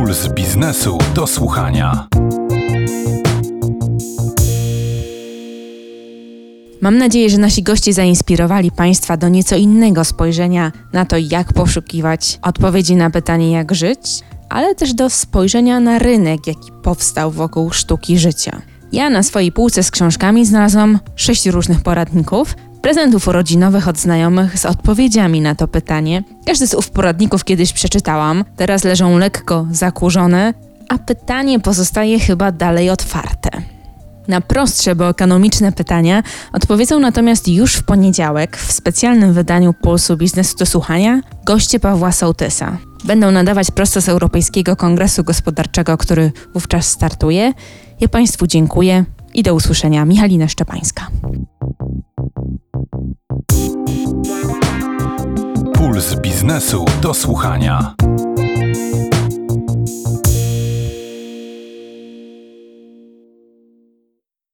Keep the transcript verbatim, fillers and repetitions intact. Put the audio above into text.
Puls biznesu do słuchania. Mam nadzieję, że nasi goście zainspirowali Państwa do nieco innego spojrzenia na to, jak poszukiwać odpowiedzi na pytanie, jak żyć, ale też do spojrzenia na rynek, jaki powstał wokół sztuki życia. Ja na swojej półce z książkami znalazłam sześć różnych poradników, prezentów urodzinowych od znajomych z odpowiedziami na to pytanie. Każdy z ów poradników kiedyś przeczytałam, teraz leżą lekko zakurzone, a pytanie pozostaje chyba dalej otwarte. Na prostsze, bo ekonomiczne pytania odpowiedzą natomiast już w poniedziałek w specjalnym wydaniu Pulsu Biznesu do Słuchania goście Pawła Sołtysa. Będą nadawać prosto z Europejskiego Kongresu Gospodarczego, który wówczas startuje. Ja Państwu dziękuję i do usłyszenia. Michalina Szczepańska. Puls biznesu do słuchania.